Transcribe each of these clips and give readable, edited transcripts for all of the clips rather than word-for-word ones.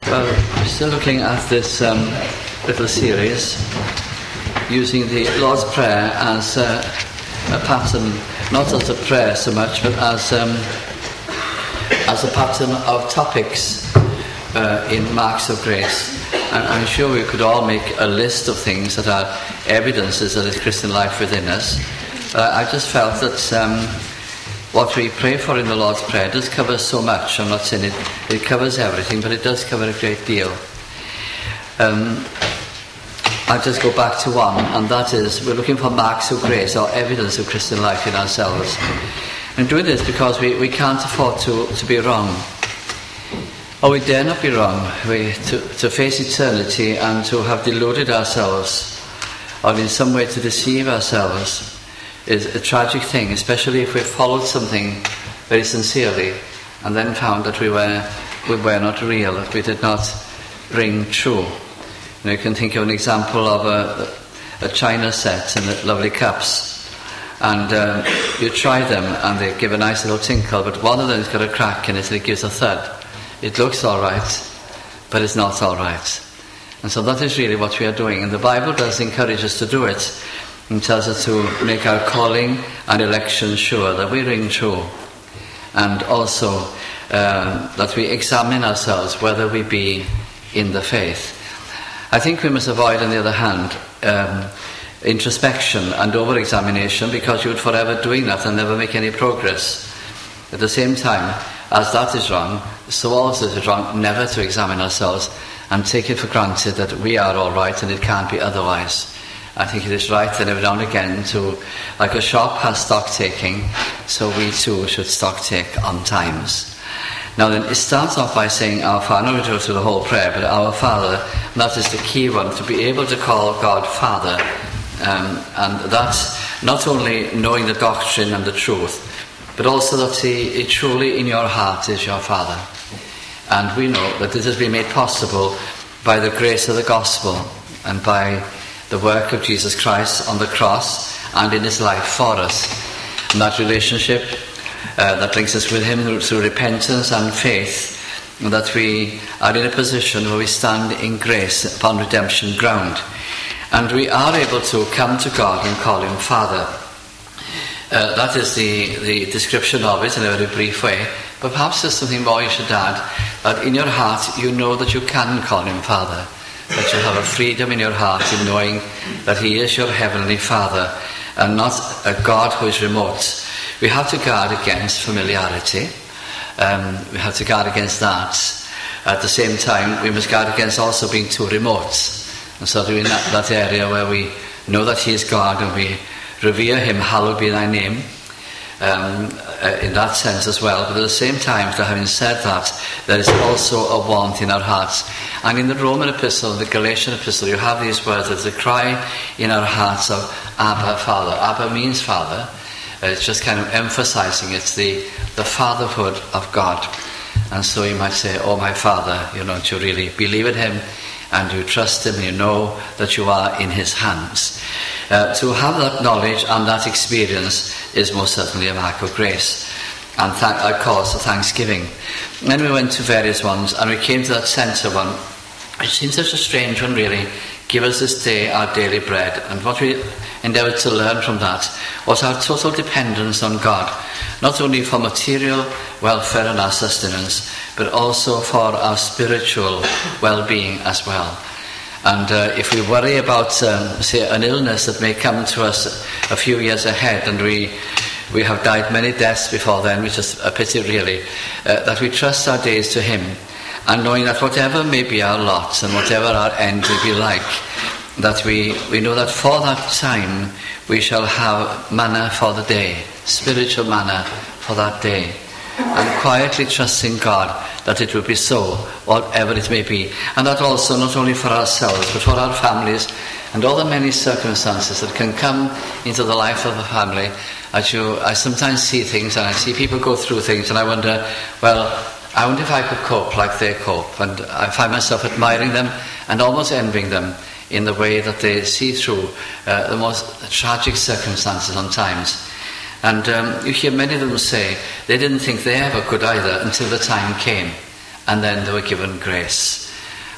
Well, we're still looking at this little series using the Lord's Prayer as a pattern, not as a prayer so much, but as a pattern of topics in Marks of Grace. And I'm sure we could all make a list of things that are evidences of the Christian life within us. I just felt that what we pray for in the Lord's Prayer does cover so much. I'm not saying it covers everything, but it does cover a great deal. I'll just go back to one, and that is, we're looking for marks of grace or evidence of Christian life in ourselves. And doing this because we can't afford to be wrong. Or we dare not be wrong. To face eternity and to have deluded ourselves, or in some way to deceive ourselves, is a tragic thing, especially if we followed something very sincerely and then found that we were not real, that we did not ring true. You can think of an example of a china set and lovely cups, and you try them and they give a nice little tinkle, but one of them has got a crack in it and it gives a thud. It looks all right, but it's not all right. And so that is really what we are doing, and the Bible does encourage us to do it. And tells us to make our calling and election sure, that we ring true, and also that we examine ourselves whether we be in the faith. I think we must avoid, on the other hand, introspection and over-examination, because you would forever doing that and never make any progress. At the same time, as that is wrong, so also it is wrong never to examine ourselves and take it for granted that we are all right and it can't be otherwise. I think it is right that every now and again to, like a shop has stock taking, so we too should stock take on times. Now then, it starts off by saying our Father. I'm not going to go through the whole prayer, but our Father, and that is the key one, to be able to call God Father. And that's not only knowing the doctrine and the truth, but also that He truly in your heart is your Father. And we know that this has been made possible by the grace of the gospel and by the work of Jesus Christ on the cross and in His life for us. And that relationship that links us with Him through repentance and faith, and that we are in a position where we stand in grace upon redemption ground. And we are able to come to God and call Him Father. That is the description of it in a very brief way. But perhaps there's something more you should add, that in your heart you know that you can call Him Father. That you have a freedom in your heart in knowing that He is your Heavenly Father and not a God who is remote. We have to guard against familiarity. We have to guard against that. At the same time, we must guard against also being too remote. And so in that area where we know that He is God and we revere Him, hallowed be Thy name, in that sense as well. But at the same time, after having said that, there is also a want in our hearts. And in the Roman epistle, the Galatian epistle, you have these words. There's a cry in our hearts of Abba, Father. Abba means Father. It's just kind of emphasizing it's the fatherhood of God. And so you might say, oh my Father, do you really believe in Him and you trust Him and you know that you are in His hands. To have that knowledge and that experience is most certainly a mark of grace and a cause of thanksgiving. And then we went to various ones and we came to that centre one, which seems such a strange one really. Give us this day our daily bread. And what we endeavoured to learn from that was our total dependence on God, not only for material welfare and our sustenance, but also for our spiritual well-being as well. And if we worry about, say, an illness that may come to us a few years ahead, and we have died many deaths before then, which is a pity really, that we trust our days to Him, and knowing that whatever may be our lot and whatever our end will be like, that we know that for that time we shall have manna for the day, spiritual manna for that day, and quietly trusting God that it will be so, whatever it may be. And that also not only for ourselves, but for our families and all the many circumstances that can come into the life of a family. I sometimes see things and I see people go through things and I wonder, I wonder if I could cope like they cope. And I find myself admiring them and almost envying them in the way that they see through the most tragic circumstances on times. And you hear many of them say they didn't think they ever could either until the time came, and then they were given grace.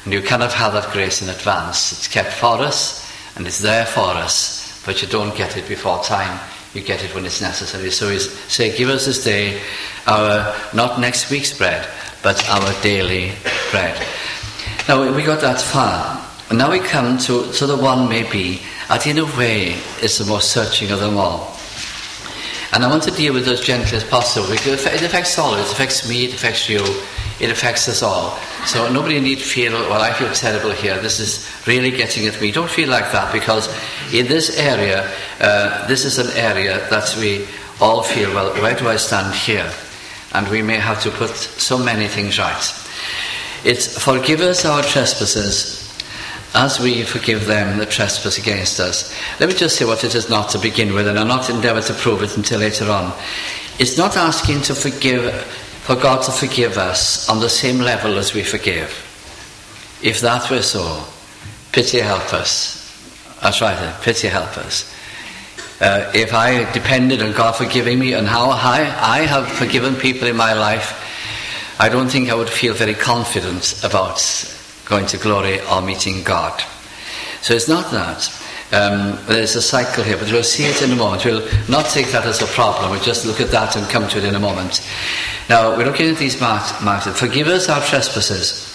And you cannot have that grace in advance. It's kept for us, and it's there for us, but you don't get it before time. You get it when it's necessary. So we say, give us this day our, not next week's bread, but our daily bread. Now, we got that far. And now we come to the one maybe, that in a way is the most searching of them all. And I want to deal with it as gently as possible, because it affects all. It affects me, it affects you, it affects us all. So nobody need feel, well, I feel terrible here, this is really getting at me. Don't feel like that, because in this area, this is an area that we all feel, well, where do I stand here? And we may have to put so many things right. It's forgive us our trespasses as we forgive them that trespass against us. Let me just say what it is not to begin with, and I'll not endeavour to prove it until later on. It's not asking for God to forgive us on the same level as we forgive. If that were so, pity help us. That's right, pity help us. If I depended on God forgiving me and how I have forgiven people in my life, I don't think I would feel very confident about going to glory or meeting God. So it's not that. There's a cycle here, but we'll see it in a moment. We'll not take that as a problem. We'll just look at that and come to it in a moment. Now, we're looking at these matters. Forgive us our trespasses.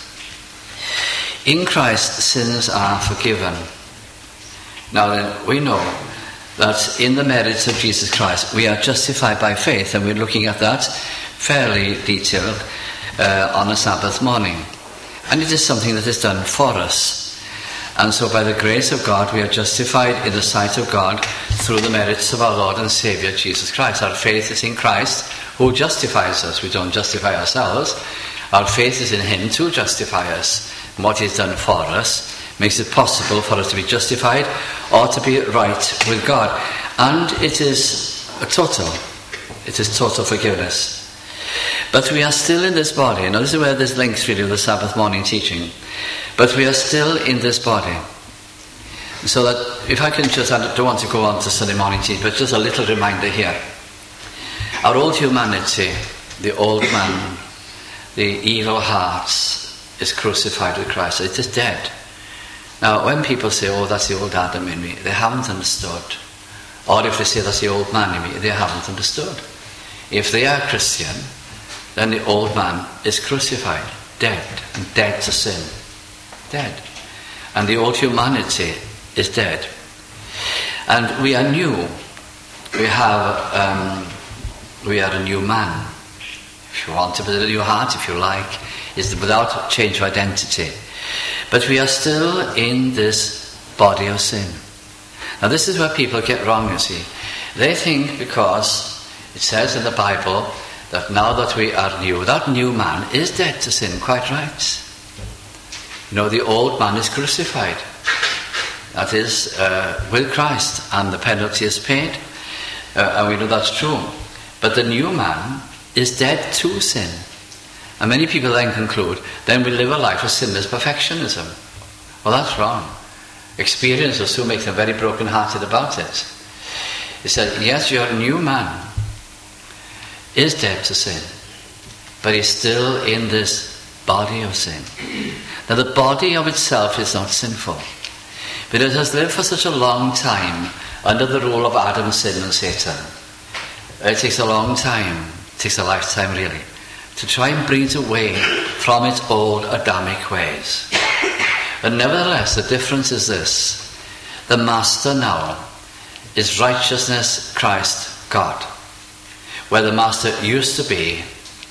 In Christ, sins are forgiven. Now then, we know that in the merits of Jesus Christ, we are justified by faith, and we're looking at that fairly detailed on a Sabbath morning. And it is something that is done for us. And so by the grace of God, we are justified in the sight of God through the merits of our Lord and Saviour, Jesus Christ. Our faith is in Christ, who justifies us. We don't justify ourselves. Our faith is in Him to justify us. And what He's done for us makes it possible for us to be justified or to be right with God. And it is total. It is total forgiveness. But we are still in this body. Now this is where this links really with the Sabbath morning teaching. But we are still in this body. So that, if I can just, I don't want to go on to Sunday morning teaching, but just a little reminder here. Our old humanity, the old man, the evil hearts, is crucified with Christ. It is dead. Now when people say, oh, that's the old Adam in me, they haven't understood. Or if they say that's the old man in me, they haven't understood. If they are Christian, then the old man is crucified, dead, and dead to sin. Dead. And the old humanity is dead. And we are new. We are a new man. If you want to put a new heart, if you like, is without change of identity. But we are still in this body of sin. Now this is where people get wrong, you see. They think because it says in the Bible that now that we are new, that new man is dead to sin, quite right. You know, the old man is crucified. That is, with Christ, and the penalty is paid. And we know that's true. But the new man is dead to sin. And many people then conclude, then we live a life of sinless perfectionism. Well, that's wrong. Experience will soon make them very broken-hearted about it. He said, yes, your new man is dead to sin, but he's still in this body of sin. Now the body of itself is not sinful, but it has lived for such a long time under the rule of Adam's sin and Satan. It takes a long time, it takes a lifetime really, to try and bring it away from its old Adamic ways. But nevertheless, the difference is this: the master now is righteousness, Christ, God. Where the master used to be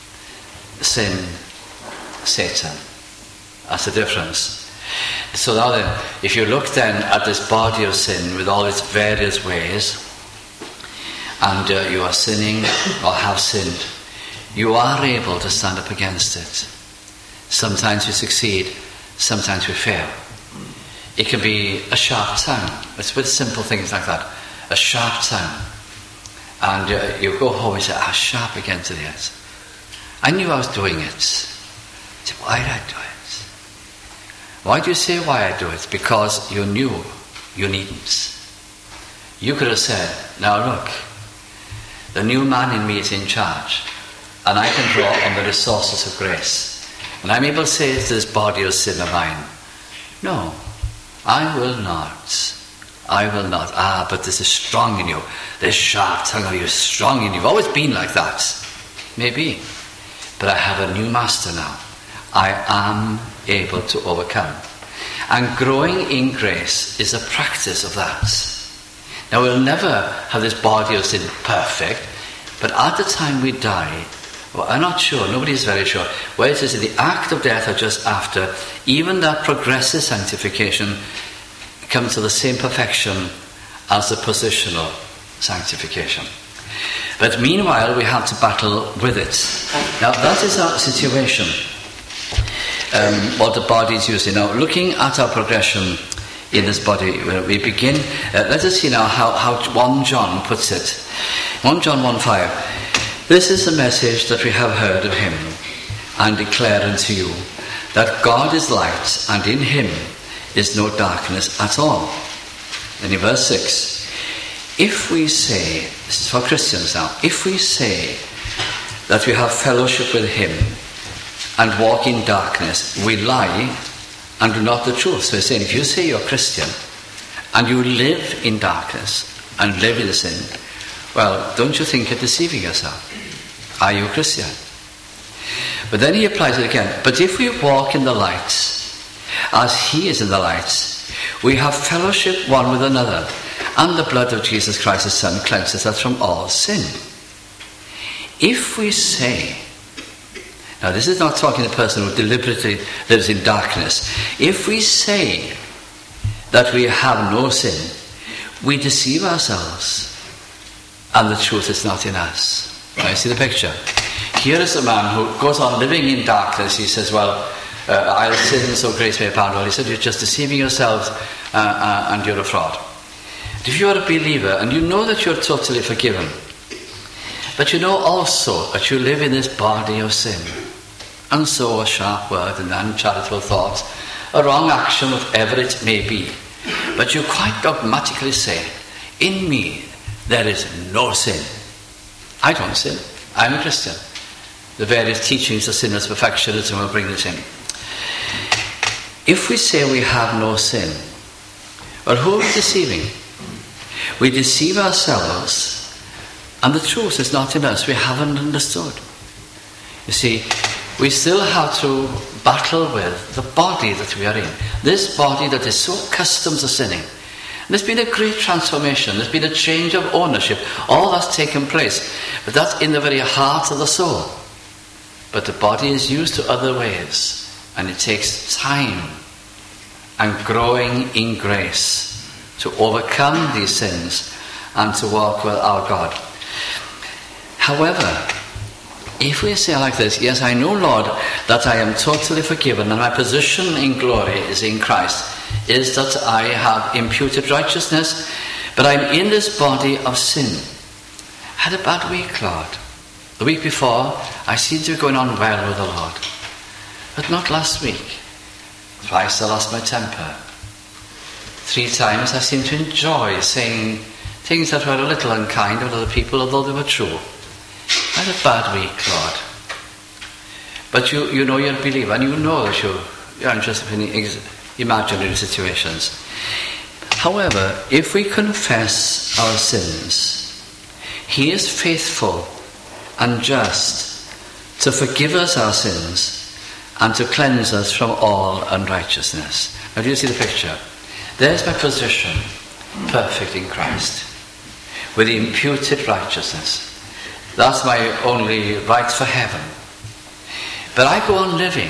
sin, Satan. That's the difference. So now then, if you look then at this body of sin with all its various ways, and you are sinning or have sinned, you are able to stand up against it. Sometimes we succeed, sometimes we fail. It can be a sharp tongue. It's with simple things like that. A sharp tongue. And you go home and say, sharp again to it. I knew I was doing it. Say, why did I do it? Why do you say why I do it? Because you knew you needn't. You could have said, now look, the new man in me is in charge, and I can draw on the resources of grace. And I'm able to say to this body of sin of mine, no, I will not. I will not. But this is strong in you. This sharp tongue of you is strong in you. You've always been like that. Maybe. But I have a new master now. I am able to overcome. And growing in grace is a practice of that. Now we'll never have this body of sin perfect, but at the time we die, well, I'm not sure, nobody is very sure, where it is in the act of death or just after, even that progressive sanctification comes to the same perfection as the positional sanctification. But meanwhile, we have to battle with it. Now, that is our situation, what the body is using. Now, looking at our progression in this body, we begin, let us see now how 1 John puts it. 1 John 1:5. This is the message that we have heard of him and declare unto you, that God is light, and in him is no darkness at all. Then in verse 6, if we say, this is for Christians now, if we say that we have fellowship with him and walk in darkness, we lie and do not the truth. So he's saying, if you say you're a Christian and you live in darkness and live in sin, well, don't you think you're deceiving yourself? Are you a Christian? But then he applies it again. But if we walk in the light, as he is in the light, we have fellowship one with another, and the blood of Jesus Christ his Son cleanses us from all sin. If we say, now this is not talking to the person who deliberately lives in darkness. If we say that we have no sin, we deceive ourselves, and the truth is not in us. Now you see the picture. Here is a man who goes on living in darkness. He says, well, I'll sin so grace may abound. Well, he said, you're just deceiving yourselves and you're a fraud. If you are a believer and you know that you're totally forgiven, but you know also that you live in this body of sin, and so a sharp word, an uncharitable thought, a wrong action, whatever it may be, but you quite dogmatically say, in me there is no sin. I don't sin. I'm a Christian. The various teachings of sinless perfectionism will bring this in. If we say we have no sin, well, who are we deceiving? We deceive ourselves, and the truth is not in us. We haven't understood. You see, we still have to battle with the body that we are in. This body that is so accustomed to sinning. And there's been a great transformation. There's been a change of ownership. All that's taken place. But that's in the very heart of the soul. But the body is used to other ways. And it takes time and growing in grace to overcome these sins and to walk with our God. However, if we say like this, yes, I know, Lord, that I am totally forgiven and my position in glory is in Christ, is that I have imputed righteousness, but I'm in this body of sin. I had a bad week, Lord. The week before, I seemed to be going on well with the Lord. But not last week. Twice I lost my temper. 3 times I seemed to enjoy saying things that were a little unkind with other people, although they were true. I had a bad week, Lord. But you know you're a believer, and you know that you're interested in imaginary situations. However, if we confess our sins, he is faithful and just to forgive us our sins and to cleanse us from all unrighteousness. Now do you see the picture? There's my position, perfect in Christ, with imputed righteousness. That's my only right for heaven. But I go on living.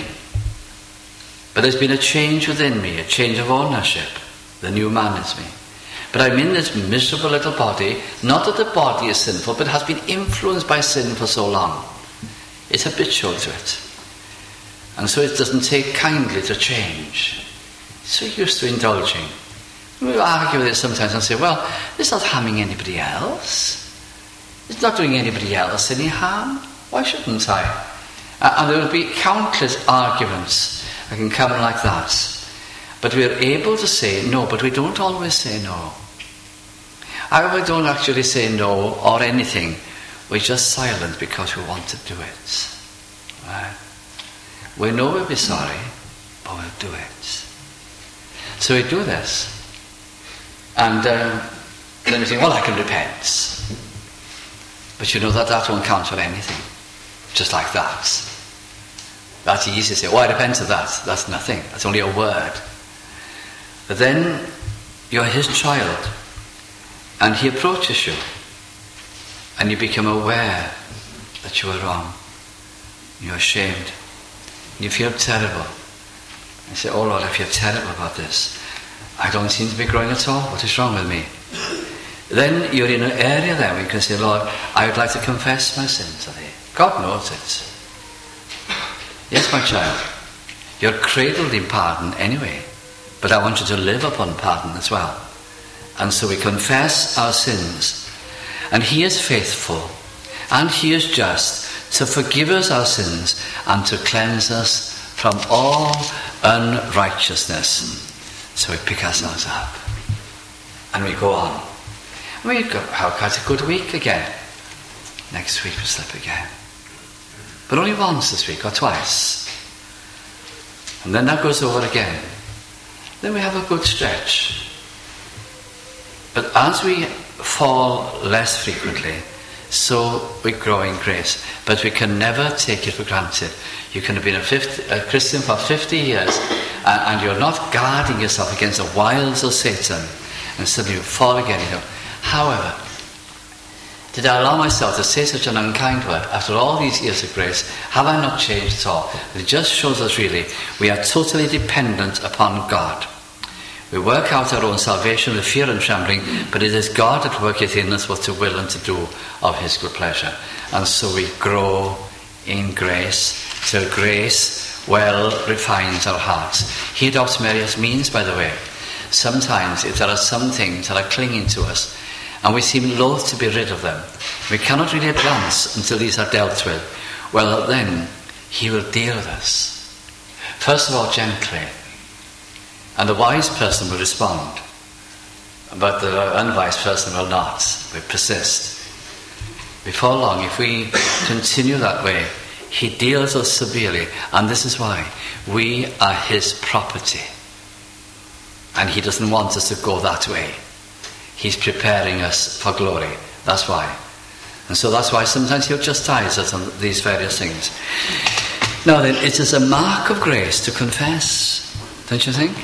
But there's been a change within me, a change of ownership. The new man is me. But I'm in this miserable little body, not that the body is sinful, but has been influenced by sin for so long. It's habitual to it. And so it doesn't take kindly to change. It's so used to indulging. We argue with it sometimes and say, well, it's not harming anybody else. It's not doing anybody else any harm. Why shouldn't I? And there will be countless arguments that can come like that. But we're able to say no, but we don't always say no. We don't actually say no or anything. We're just silent because we want to do it. Right? We know we'll be sorry, but we'll do it. So we do this. And then we think, well, I can repent. But you know that won't count for anything. Just like that. That's easy to say, oh, I repent of that. That's nothing. That's only a word. But then you're his child, and he approaches you, and you become aware that you are wrong. You're ashamed. And you feel terrible. You say, oh Lord, I feel terrible about this. I don't seem to be growing at all. What is wrong with me? Then you're in an area there where you can say, Lord, I would like to confess my sin to thee. God knows it. Yes, my child, you're cradled in pardon anyway, but I want you to live upon pardon as well. And so we confess our sins, and he is faithful, and he is just to forgive us our sins and to cleanse us from all unrighteousness. So we pick ourselves up, and we go on. We have quite a good week again. Next week we slip again. But only once this week, or twice. And then that goes over again. Then we have a good stretch. But as we fall less frequently, so we grow in grace. But we can never take it for granted. You can have been a Christian for 50 years, and you're not guarding yourself against the wiles of Satan, and suddenly you fall again. However, did I allow myself to say such an unkind word after all these years of grace? Have I not changed at all? It just shows us really we are totally dependent upon God. We work out our own salvation with fear and trembling, but it is God that worketh in us what to will and to do of his good pleasure. And so we grow in grace till grace well refines our hearts. He adopts Mary as means, by the way. Sometimes if there are some things that are clinging to us and we seem loath to be rid of them, we cannot really advance until these are dealt with. Well, then he will deal with us. First of all, gently. And the wise person will respond, but the unwise person will not. We persist. Before long, if we continue that way, he deals us severely. And this is why we are his property. And he doesn't want us to go that way. He's preparing us for glory. That's why. And so that's why sometimes he'll chastise us on these various things. Now then, it is a mark of grace to confess, don't you think?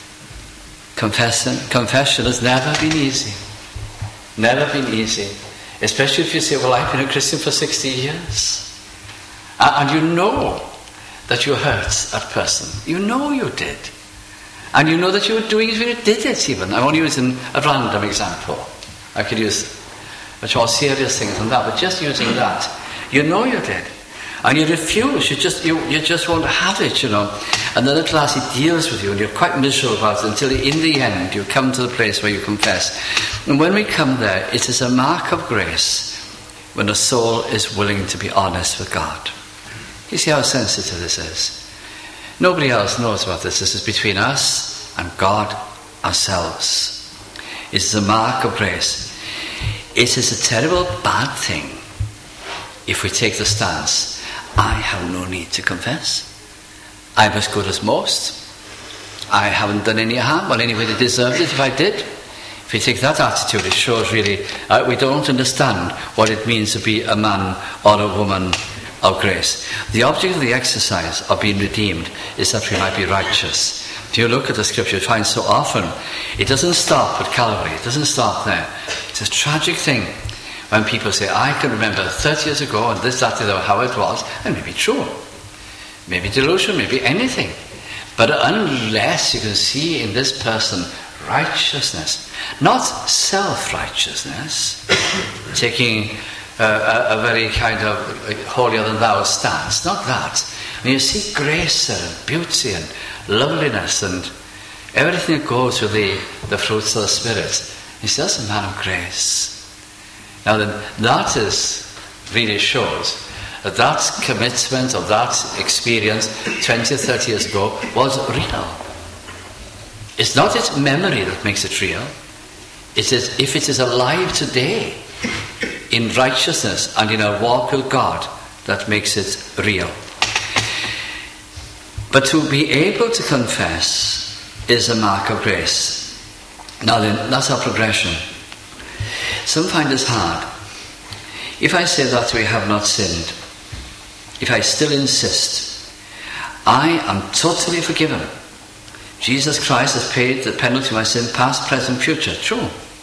Confession has never been easy. Never been easy. Especially if you say, well, I've been a Christian for 60 years. And you know that you hurt that person. You know you did. And you know that you were doing it when you did it even. I'm only using a random example. I could use much more serious things than that, but just using that. You know you did. And you refuse, you just won't have it, And then at last he deals with you and you're quite miserable about it until in the end you come to the place where you confess. And when we come there, it is a mark of grace when the soul is willing to be honest with God. You see how sensitive this is? Nobody else knows about this. This is between us and God ourselves. It is a mark of grace. It is a terrible bad thing if we take the stance, I have no need to confess. I'm as good as most. I haven't done any harm. Well, anyway, they deserved it if I did. If we take that attitude, it shows really we don't understand what it means to be a man or a woman of grace. The object of the exercise of being redeemed is that we might be righteous. If you look at the scripture, you find so often it doesn't stop at Calvary. It doesn't stop there. It's a tragic thing when people say, I can remember 30 years ago and this, that, how it was, and maybe true. Maybe delusion, maybe anything. But unless you can see in this person righteousness, not self-righteousness, taking a very kind of holier than thou stance, not that. When you see grace and beauty and loveliness and everything that goes with the fruits of the Spirit, you see, that's a man of grace. Now then, that really shows that commitment or that experience 20 or 30 years ago was real. It's not its memory that makes it real. It is if it is alive today in righteousness and in our walk with God that makes it real. But to be able to confess is a mark of grace. Now then, that's our progression. Some find this hard. If I say that we have not sinned, if I still insist, I am totally forgiven. Jesus Christ has paid the penalty of my sin, past, present, future. True.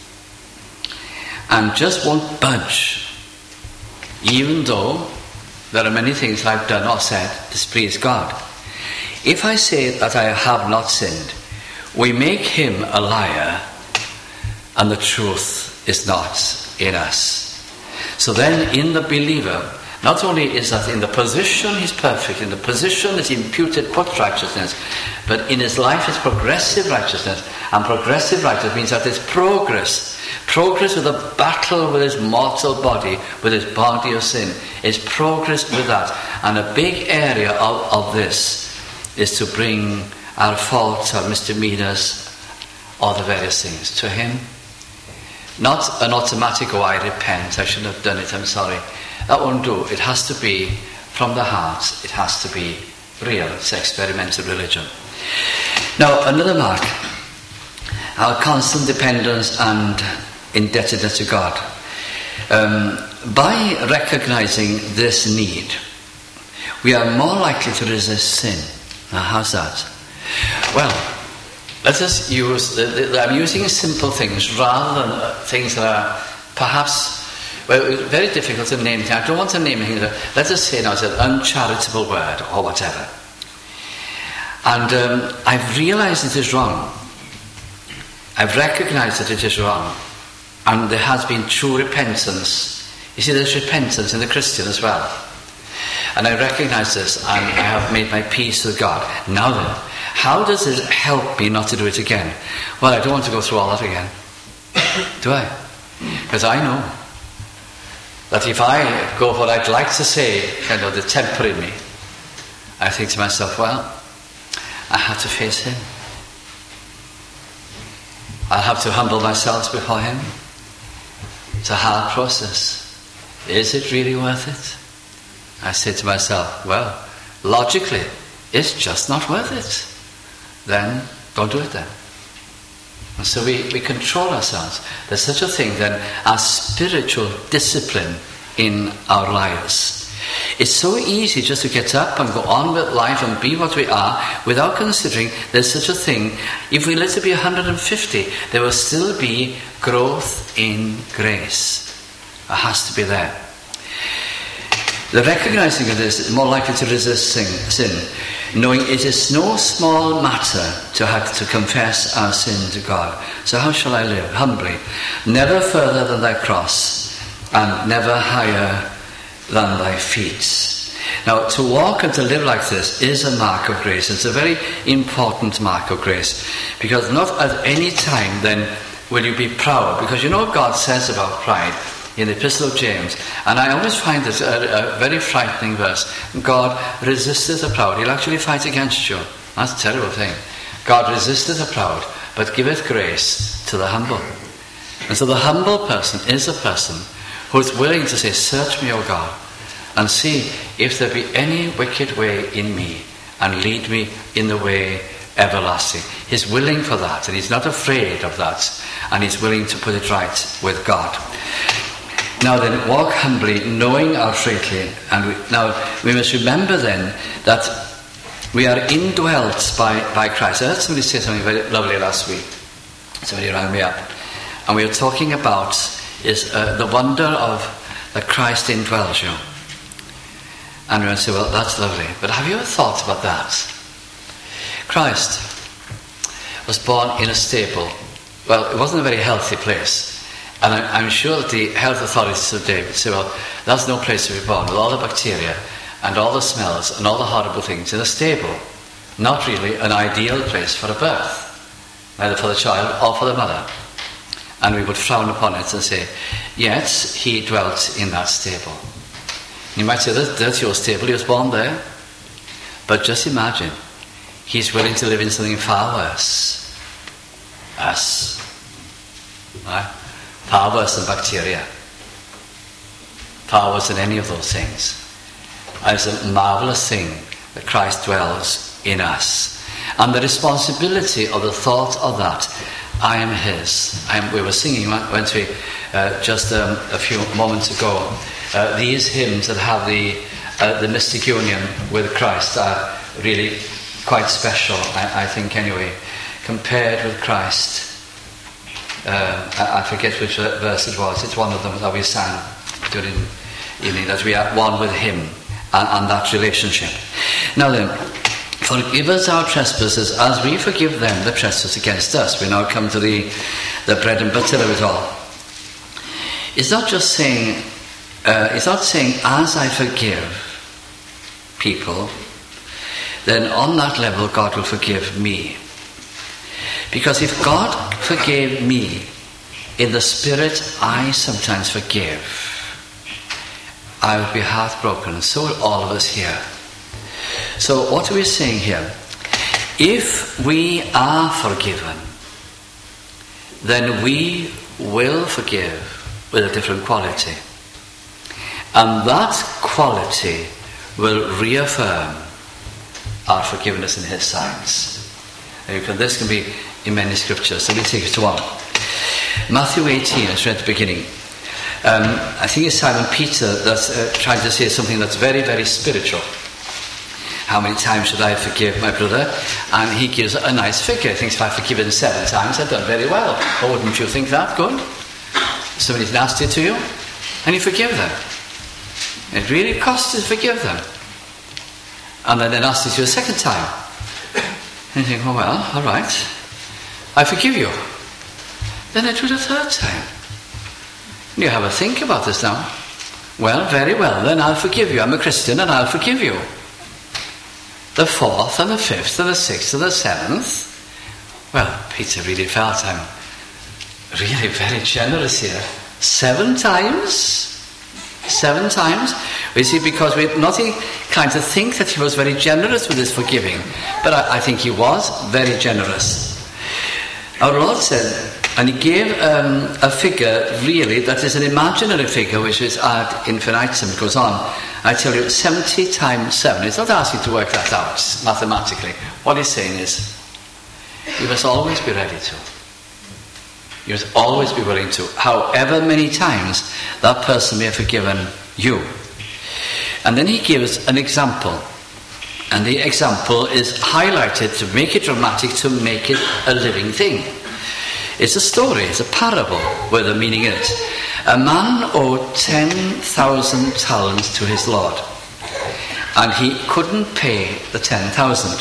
And just won't budge, even though there are many things I've done or said displease God. If I say that I have not sinned, we make him a liar, and the truth is not in us. So then in the believer, not only is that in the position he's perfect, in the position is imputed put righteousness, but in his life is progressive righteousness. And progressive righteousness means that there's progress. Progress with a battle with his mortal body, with his body of sin. Is progress with that. And a big area of this is to bring our faults, our misdemeanors, all the various things to him. Not an automatic, oh, I repent, I shouldn't have done it, I'm sorry. That won't do. It has to be from the heart. It has to be real. It's experimental religion. Now, another mark, our constant dependence and indebtedness to God. By recognizing this need, we are more likely to resist sin. Now, how's that? Well, let us use, I'm using simple things rather than things that are perhaps, well, very difficult to name. I don't want to name anything. Let us say now it's an uncharitable word or whatever. And I've realized it is wrong. I've recognized that it is wrong. And there has been true repentance. You see, there's repentance in the Christian as well. And I recognize this, and I have made my peace with God. Now then, how does it help me not to do it again? Well, I don't want to go through all that again. Do I? Because I know that if I go for what I'd like to say, kind of the temper in me, I think to myself, well, I have to face him. I'll have to humble myself before him. It's a hard process. Is it really worth it? I say to myself, well, logically, it's just not worth it. Then don't do it then. And so we control ourselves. There's such a thing then as spiritual discipline in our lives. It's so easy just to get up and go on with life and be what we are without considering there's such a thing. If we live to be 150, there will still be growth in grace. It has to be there. The recognizing of this is more likely to resist sin, knowing it is no small matter to have to confess our sin to God. So how shall I live? Humbly, never further than thy cross, and never higher than thy feet. Now, to walk and to live like this is a mark of grace. It's a very important mark of grace, because not at any time then will you be proud, because you know what God says about pride in the Epistle of James, and I always find this a very frightening verse. God resisteth the proud. He'll actually fight against you. That's a terrible thing. God resisteth the proud, but giveth grace to the humble. And so the humble person is a person who is willing to say, search me, O God, and see if there be any wicked way in me, and lead me in the way everlasting. He's willing for that, and he's not afraid of that, and he's willing to put it right with God. Now then, walk humbly, knowing our frailty. And we must remember then that we are indwelt by Christ. I heard somebody say something very lovely last week. Somebody rang me up. And we were talking about the wonder of that Christ indwells you. And we would say, well, that's lovely. But have you ever thought about that? Christ was born in a stable. Well, it wasn't a very healthy place. And I'm sure that the health authorities today would say, well, that's no place to be born, with all the bacteria and all the smells and all the horrible things in a stable. Not really an ideal place for a birth, neither for the child or for the mother. And we would frown upon it and say, yet he dwelt in that stable. You might say, that's your stable, he was born there. But just imagine, he's willing to live in something far worse. Us. Right? Far worse than bacteria. Far worse than any of those things. And it's a marvelous thing that Christ dwells in us. And the responsibility of the thought of that, I am his. We were singing, weren't we, just a few moments ago. These hymns that have the mystic union with Christ are really quite special, I think anyway. Compared with Christ. I forget which verse it was. It's one of them that we sang during evening, that we are one with him and that relationship. Now then, forgive us our trespasses as we forgive them that trespass against us. We now come to the bread and butter of it all. It's not just saying, it's not saying as I forgive people, then on that level God will forgive me. Because if God forgave me in the spirit I sometimes forgive, I would be heartbroken, and so will all of us here. So what are we saying here? If we are forgiven, then we will forgive with a different quality. And that quality will reaffirm our forgiveness in his sight. This can be in many scriptures, so we take it to one. Matthew 18, as read at the beginning. I think it's Simon Peter that's trying to say something that's very, very spiritual. How many times should I forgive my brother? And he gives a nice figure. He thinks if I've forgiven 7 times, I've done very well. Or wouldn't you think that good? Somebody's nasty to you, and you forgive them. It really costs to forgive them. And then they're nasty to you a second time. And you think, oh well, all right, I forgive you. Then I do it a third time. And you have a think about this now. Well, very well, then I'll forgive you. I'm a Christian and I'll forgive you. The 4th and the 5th and the 6th and the 7th. Well, Peter really felt I'm really very generous here. 7 times? 7 times? We see, because we're not inclined to think that he was very generous with his forgiving, but I think he was very generous. Our Lord said, and he gave a figure really that is an imaginary figure which is ad infinitum. It goes on. I tell you, 70 times 7. It's not asking to work that out mathematically. What he's saying is, you must always be ready to. You must always be willing to, however many times that person may have forgiven you. And then he gives an example. And the example is highlighted to make it dramatic, to make it a living thing. It's a story, it's a parable with a meaning in it. A man owed 10,000 talents to his Lord. And he couldn't pay the 10,000.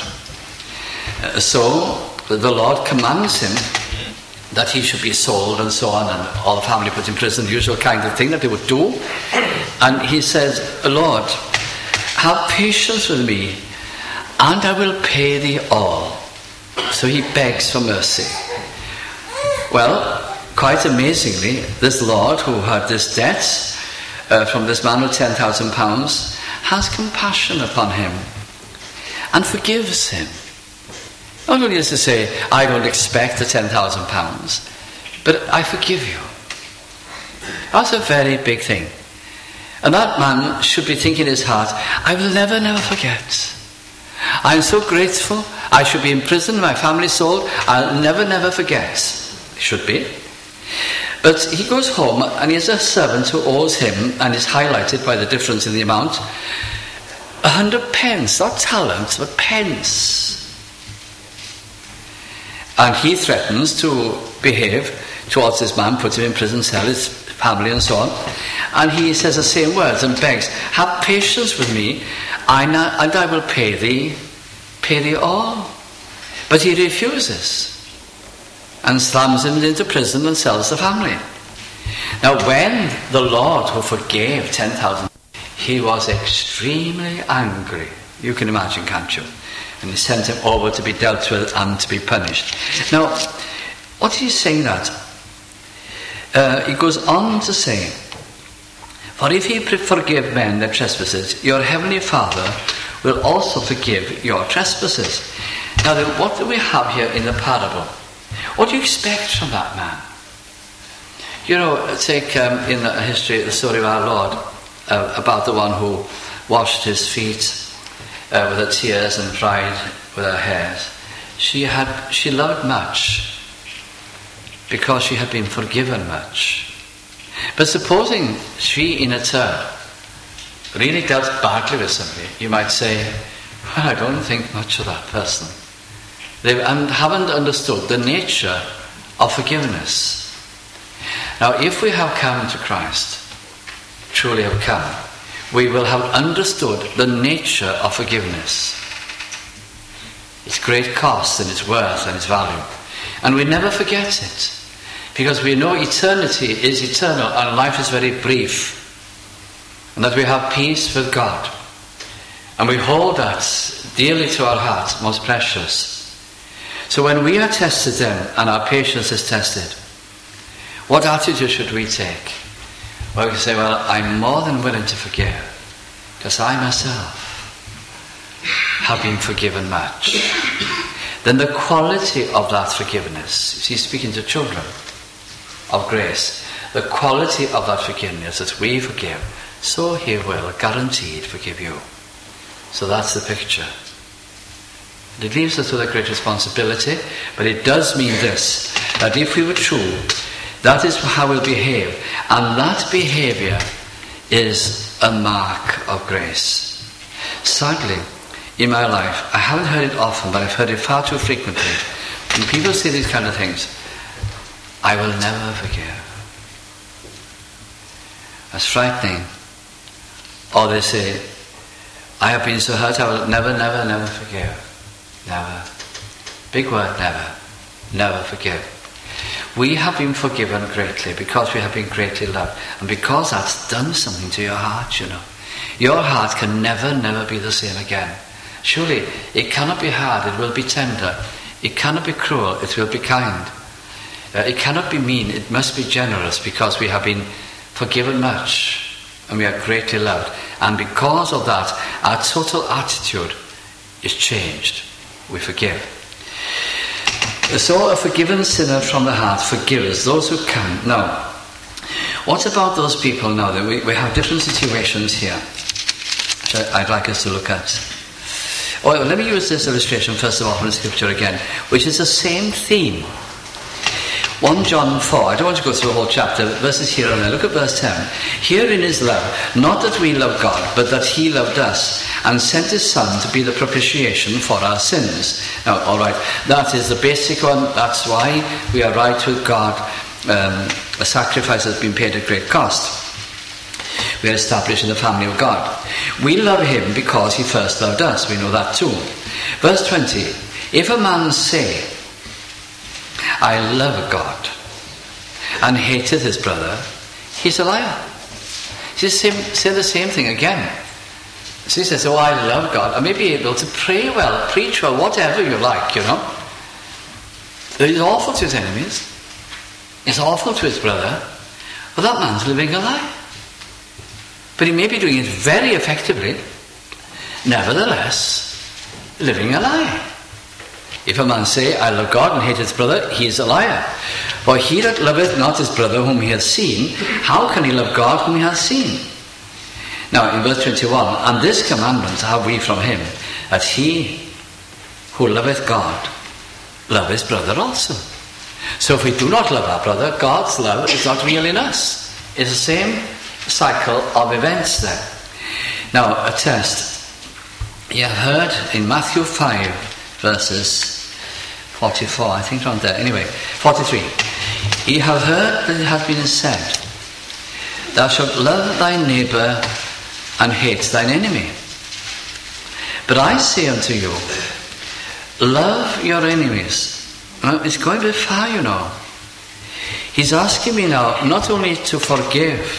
So the Lord commands him that he should be sold and so on, and all the family put in prison, the usual kind of thing that they would do. And he says, Lord, have patience with me, and I will pay thee all. So he begs for mercy. Well, quite amazingly, this Lord who had this debt from this man of £10,000 has compassion upon him and forgives him. Not only is to say, I don't expect the £10,000, but I forgive you. That's a very big thing. And that man should be thinking in his heart, I will never, never forget. I am so grateful. I should be in prison, my family sold. I'll never, never forget. Should be. But he goes home and he has a servant who owes him, and is highlighted by the difference in the amount, 100 pence, not talents, but pence. And he threatens to behave towards this man, put him in prison cell, his family and so on. And he says the same words and begs, have patience with me, and I will pay thee all. But he refuses and slams him into prison and sells the family. Now when the Lord who forgave 10,000, he was extremely angry. You can imagine, can't you? And he sent him over to be dealt with and to be punished. Now, what is he saying that? He goes on to say, for if ye forgive men their trespasses, your heavenly Father will also forgive your trespasses. Now then, what do we have here in the parable? What do you expect from that man? You know, take in the history, the story of our Lord, about the one who washed his feet with the tears and cried with her hairs. She loved much because she had been forgiven much. But supposing she in a turn really dealt badly with somebody, you might say, well, I don't think much of that person. They haven't understood the nature of forgiveness. Now, if we have come to Christ, truly have come, we will have understood the nature of forgiveness, its great cost and its worth and its value. And we never forget it, because we know eternity is eternal and life is very brief, and that we have peace with God. And we hold that dearly to our hearts, most precious. So when we are tested then, and our patience is tested, what attitude should we take? Well, we can say, well, I'm more than willing to forgive, because I myself have been forgiven much. Then the quality of that forgiveness, you see, speaking to children of grace, the quality of that forgiveness, as we forgive, so he will guaranteed forgive you. So that's the picture. It leaves us with a great responsibility, but it does mean this, that if we were true, that is how we'll behave, and that behaviour is a mark of grace. Sadly, in my life, I haven't heard it often, but I've heard it far too frequently. When people say these kind of things, I will never forgive. That's frightening. Or they say, I have been so hurt, I will never, never, never forgive. Never. Big word, never. Never forgive. We have been forgiven greatly because we have been greatly loved. And because that's done something to your heart, you know. Your heart can never, never be the same again. Surely, it cannot be hard, it will be tender. It cannot be cruel, it will be kind. It cannot be mean, it must be generous, because we have been forgiven much and we are greatly loved. And because of that, our total attitude is changed. We forgive. So a forgiven sinner from the heart forgives those who come. Now, what about those people now? That we have different situations here, which I'd like us to look at. Oh, let me use this illustration first of all from the scripture again, which is the same theme. 1 John 4, I don't want to go through the whole chapter, verses here and there. Look at verse 10. Herein is love, not that we love God, but that he loved us, and sent his Son to be the propitiation for our sins. Now, alright, that is the basic one. That's why we are right with God. A sacrifice has been paid at great cost. We are established in the family of God. We love him because he first loved us. We know that too. Verse 20. If a man say, I love God, and hateth his brother, he's a liar. He say the same thing again. So he says, oh, I love God. I may be able to pray well, preach well, whatever you like, you know. But he's awful to his enemies. He's awful to his brother. Well, that man's living a lie. But he may be doing it very effectively, nevertheless, living a lie. If a man say, I love God, and hate his brother, he is a liar. For he that loveth not his brother whom he hath seen, how can he love God whom he hath seen? Now in verse 21, and this commandment have we from him, that he who loveth God, love his brother also. So if we do not love our brother, God's love is not real in us. It's the same cycle of events there. Now, a test. You have heard in Matthew 5, verses 44, I think around there. Anyway, 43. Ye have heard that it hath been said, thou shalt love thy neighbour and hate thine enemy. But I say unto you, love your enemies. Well, it's going a bit far, you know. He's asking me now not only to forgive,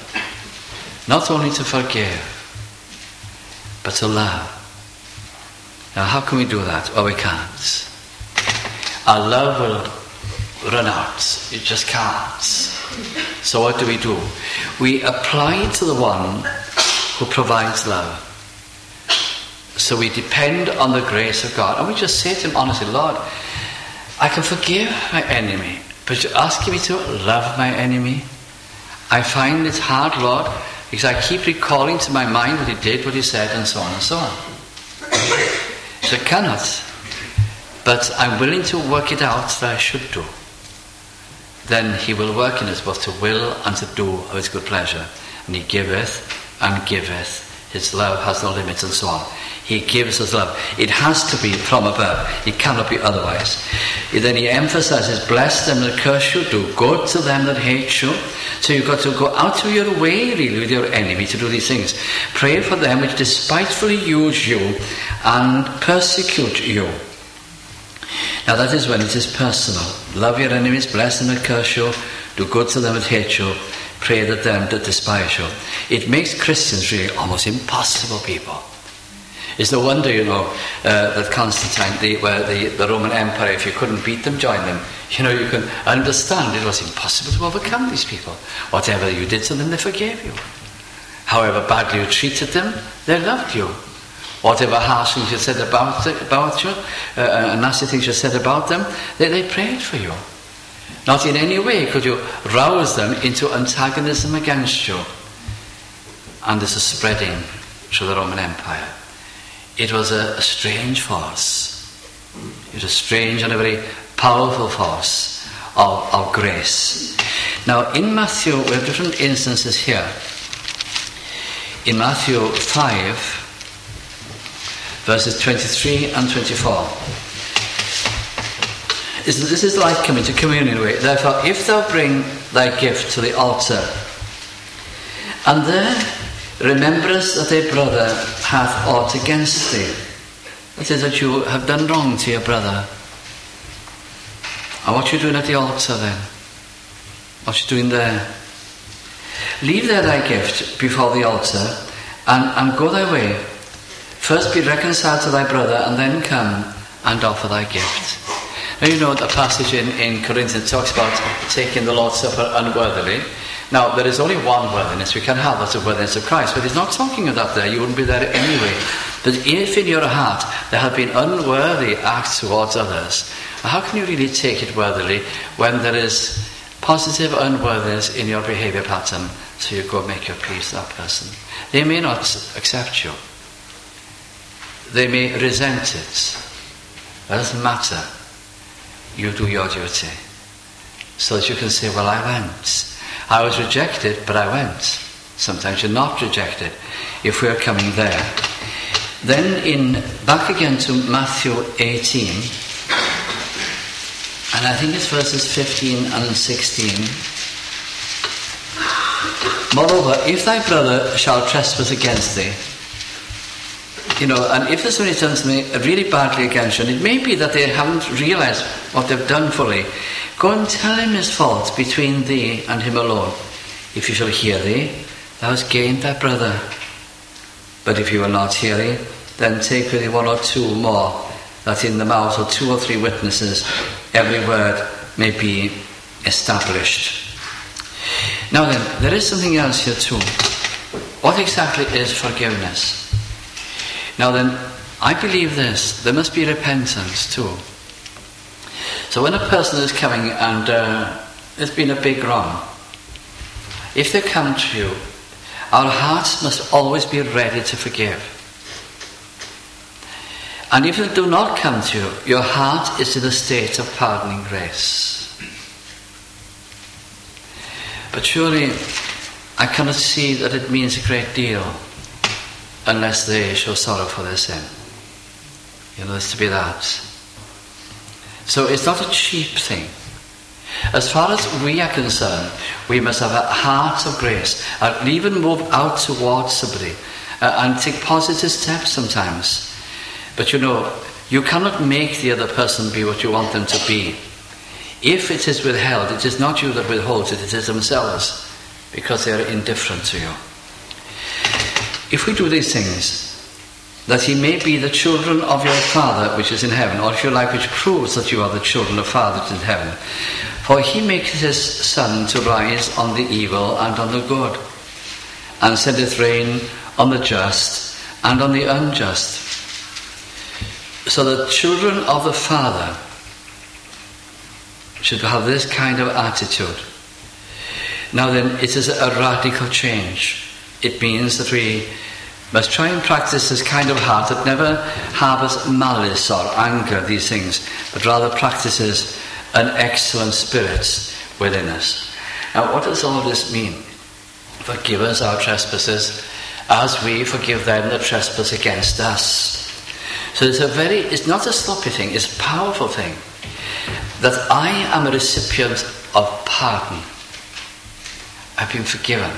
but to love. Now, how can we do that? Well, we can't. Our love will run out. It just can't. So what do? We apply to the one who provides love. So we depend on the grace of God. And we just say to him honestly, Lord, I can forgive my enemy, but you're asking me to love my enemy? I find it hard, Lord, because I keep recalling to my mind what he did, what he said, and so on and so on. So I cannot. but I'm willing to work it out that I should do. Then he will work in us both to will and to do of his good pleasure. And he giveth and giveth. His love has no limits, and so on. He gives us love. It has to be from above. It cannot be otherwise. Then he emphasizes, bless them that curse you, do good to them that hate you. So you've got to go out of your way, really, with your enemy to do these things. Pray for them which despitefully use you and persecute you. Now that is when it is personal. Love your enemies, bless them that curse you, do good to them that hate you, pray that them that despise you. It makes Christians really almost impossible people. It's no wonder, that Constantine, the Roman Empire, if you couldn't beat them, join them. You can understand it was impossible to overcome these people. Whatever you did to them, they forgave you. However badly you treated them, they loved you. Whatever harsh things you said about you, nasty things you said about them, they prayed for you. Not in any way could you rouse them into antagonism against you. And this is spreading through the Roman Empire. It was a strange force. It was a strange and a very powerful force of grace. Now in Matthew, we have different instances here. In Matthew 5, verses 23 and 24. This is like coming to communion way. Therefore, if thou bring thy gift to the altar, and there rememberest that thy brother hath aught against thee, that is, that you have done wrong to your brother. And what you doing at the altar then? What you doing there? Leave there thy gift before the altar, and go thy way. First be reconciled to thy brother, and then come and offer thy gift. Now the passage in Corinthians talks about taking the Lord's Supper unworthily. Now there is only one worthiness. We can have, that's the worthiness of Christ, but he's not talking about there. You wouldn't be there anyway. But if in your heart there have been unworthy acts towards others, how can you really take it worthily when there is positive unworthiness in your behaviour pattern? So you go make your peace with that person. They may not accept you. They may resent it. It doesn't matter. You do your duty. So that you can say, well, I went. I was rejected, but I went. Sometimes you're not rejected if we're coming there. Then back again to Matthew 18, and I think it's verses 15 and 16. Moreover, if thy brother shall trespass against thee, and if there's somebody done something really badly against you, and it may be that they haven't realised what they've done fully, go and tell him his fault between thee and him alone. If he shall hear thee, thou hast gained thy brother. But if he will not hear thee, then take with thee one or two more, that in the mouth of 2 or 3 witnesses every word may be established. Now then, there is something else here too. What exactly is forgiveness? Now then, I believe this. There must be repentance too. So when a person is coming and there's been a big wrong, if they come to you, our hearts must always be ready to forgive. And if they do not come to you, your heart is in a state of pardoning grace. But surely I cannot see that it means a great deal unless they show sorrow for their sin. There's to be that. So it's not a cheap thing. As far as we are concerned, we must have a heart of grace and even move out towards somebody and take positive steps sometimes. But you cannot make the other person be what you want them to be. If it is withheld, it is not you that withholds it, it is themselves, because they are indifferent to you. If we do these things, that ye may be the children of your Father which is in heaven, or if you like, which proves that you are the children of Father which is in heaven. For he maketh his sun to rise on the evil and on the good, and sendeth rain on the just and on the unjust. So the children of the Father should have this kind of attitude. Now then, it is a radical change. It means that we Must try and practice this kind of heart that never harbours malice or anger, these things, but rather practices an excellent spirit within us. Now, what does all this mean? Forgive us our trespasses as we forgive them that trespass against us. So it's not a sloppy thing, it's a powerful thing. That I am a recipient of pardon. I've been forgiven.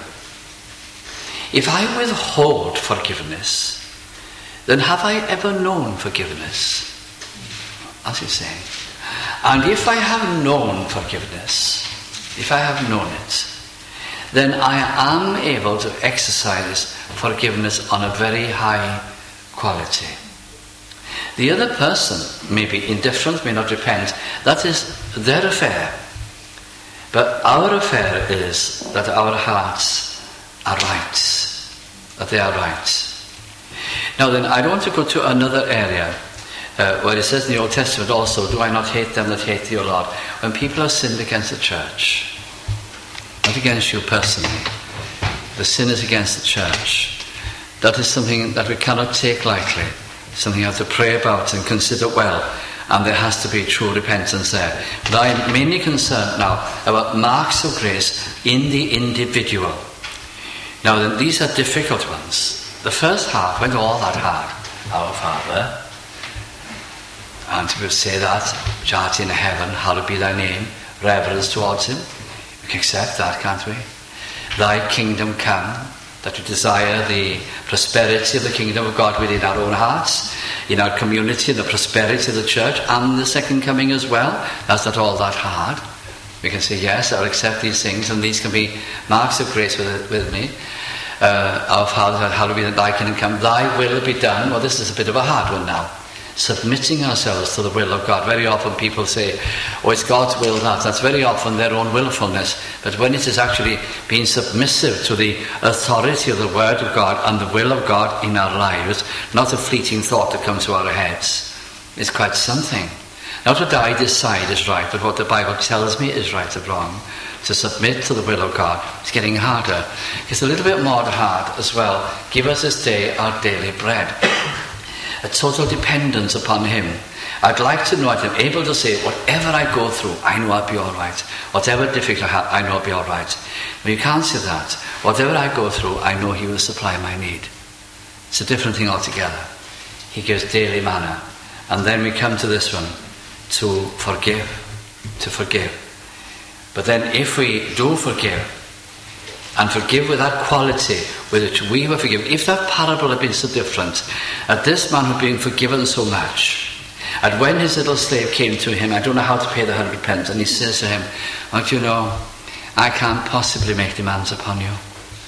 If I withhold forgiveness, then have I ever known forgiveness? As he's saying. And if I have known forgiveness, if I have known it, then I am able to exercise forgiveness on a very high quality. The other person may be indifferent, may not repent. That is their affair. But our affair is that our hearts are right. That they are right. Now then, I want to go to another area where it says in the Old Testament also, do I not hate them that hate thee, O Lord? When people have sinned against the church, not against you personally, the sin is against the church. That is something that we cannot take lightly. Something you have to pray about and consider well, and there has to be true repentance there. But I am mainly concerned now about marks of grace in the individual. Now then, these are difficult ones. The first half went all that hard. Our Father, and we say that, which art in heaven, hallowed be thy name, reverence towards him. We can accept that, can't we? Thy kingdom come, that we desire the prosperity of the kingdom of God within our own hearts, in our community, the prosperity of the church, and the second coming as well. That's not all that hard. We can say, yes, I'll accept these things, and these can be marks of grace with me. Our Father, hallowed be thy kingdom come, thy will be done. Well, this is a bit of a hard one now. Submitting ourselves to the will of God. Very often people say, oh, it's God's will that. That's very often their own willfulness. But when it is actually being submissive to the authority of the Word of God and the will of God in our lives, not a fleeting thought that comes to our heads, it's quite something. Not what I decide is right, but what the Bible tells me is right or wrong. To submit to the will of God. It's getting harder. It's a little bit more hard as well. Give us this day our daily bread. A total dependence upon him. I'd like to know that I'm able to say, whatever I go through, I know I'll be all right. Whatever difficult I have, I know I'll be all right. But you can't say that. Whatever I go through, I know he will supply my need. It's a different thing altogether. He gives daily manna. And then we come to this one, to forgive. To forgive. But then if we do forgive, and forgive with that quality with which we were forgiven. If that parable had been so different, at this man who had been forgiven so much, and when his little slave came to him, I don't know how to pay the 100 pence, and he says to him, don't you know, I can't possibly make demands upon you.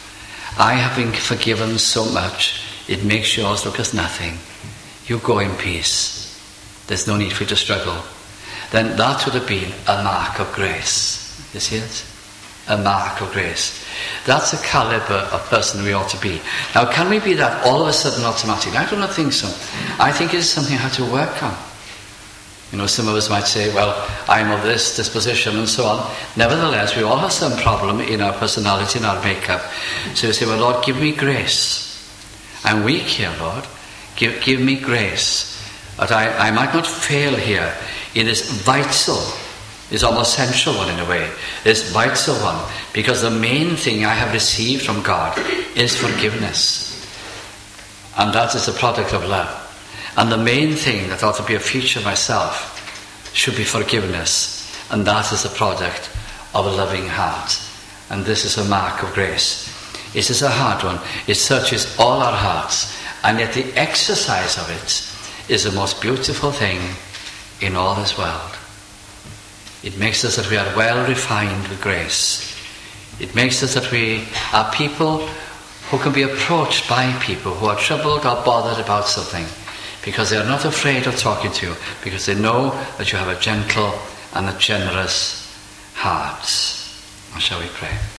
I have been forgiven so much, it makes yours look as nothing. You go in peace. There's no need for you to struggle. Then that would have been a mark of grace. You see it? A mark of grace. That's the caliber of person we ought to be. Now, can we be that all of a sudden automatically? I do not think so. I think it's something I have to work on. You know, some of us might say, well, I'm of this disposition and so on. Nevertheless, we all have some problem in our personality and our makeup. So you say, well, Lord, give me grace. I'm weak here, Lord. Give me grace. That I might not fail here in this vital, is almost central one in a way, this vital one, because the main thing I have received from God is forgiveness, and that is the product of love. And the main thing that ought to be a feature of myself should be forgiveness, and that is the product of a loving heart. And this is a mark of grace. It is a hard one. It searches all our hearts, and yet the exercise of it is the most beautiful thing in all this world. It makes us that we are well refined with grace. It makes us that we are people who can be approached by people who are troubled or bothered about something, because they are not afraid of talking to you, because they know that you have a gentle and a generous heart. Shall we pray?